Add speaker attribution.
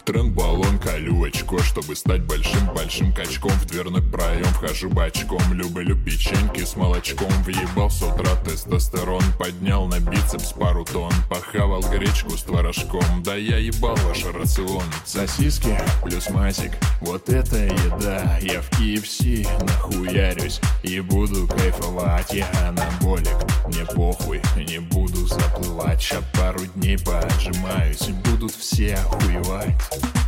Speaker 1: Тренд, баллон, колю очко, чтобы стать большим качком. В дверной проем вхожу бочком. Люблю печеньки с молочком. Въебал с утра тестостерон. Поднял на бицепс пару тонн. Похавал гречку с творожком. Да я ебал ваш рацион. Сосиски плюс масик, вот это еда. Я в KFC нахуярюсь и буду кайфовать. Я анаболик, мне похуй, не буду заплывать. Ща пару дней поотжимаюсь и будут все охуевать.